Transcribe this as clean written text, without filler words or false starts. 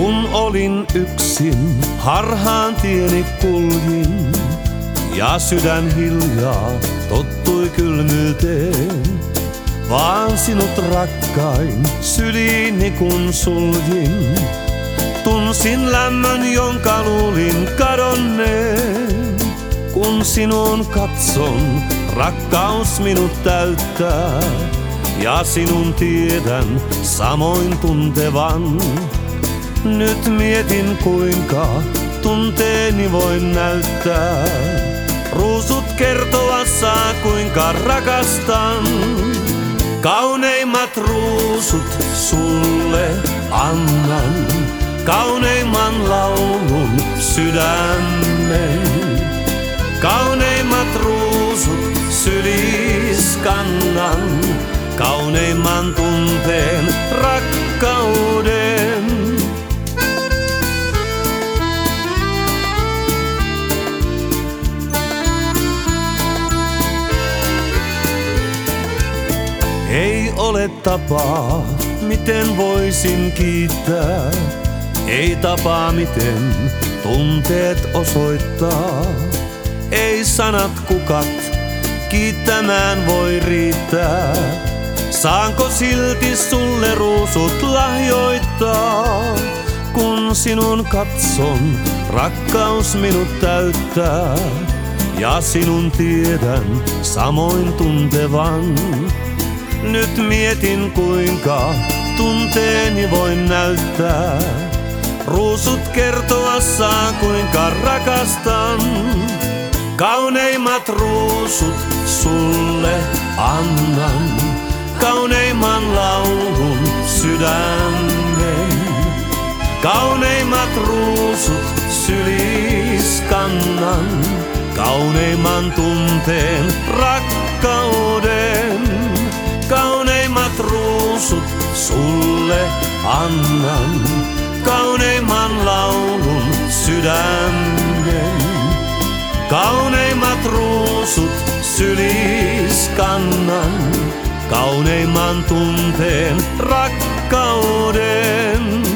Kun olin yksin, harhaan tieni kuljin, ja sydän hiljaa tottui kylmyyteen. Vaan sinut rakkain syliini kun suljin, tunsin lämmön, jonka luulin kadonneen. Kun sinun katson, rakkaus minut täyttää, ja sinun tiedän samoin tuntevan. Nyt mietin, kuinka tunteeni voin näyttää. Ruusut kertovassa, kuinka rakastan. Kauneimmat ruusut sulle annan, kauneimman laulun sydämeen. Kauneimmat ruusut sylis kannan, kauneimman tunteen rakkauden. Ei ole tapaa, miten voisin kiittää. Ei tapaa, miten tunteet osoittaa. Ei sanat kukat kiittämään voi riittää. Saanko silti sulle ruusut lahjoittaa? Kun sinun katson, rakkaus minut täyttää, ja sinun tiedän samoin tuntevan. Nyt mietin, kuinka tunteeni voin näyttää. Ruusut kertovassa, kuinka rakastan. Kauneimmat ruusut sulle annan, kauneimman laulun sydämeen. Kauneimmat ruusut sylis kannan, kauneimman tunteen rakkauden. Kauneimmat ruusut sulle annan, kauneimman laulun sydämeen. Kauneimmat ruusut sylis kannan, kauneimman tunteen rakkauden.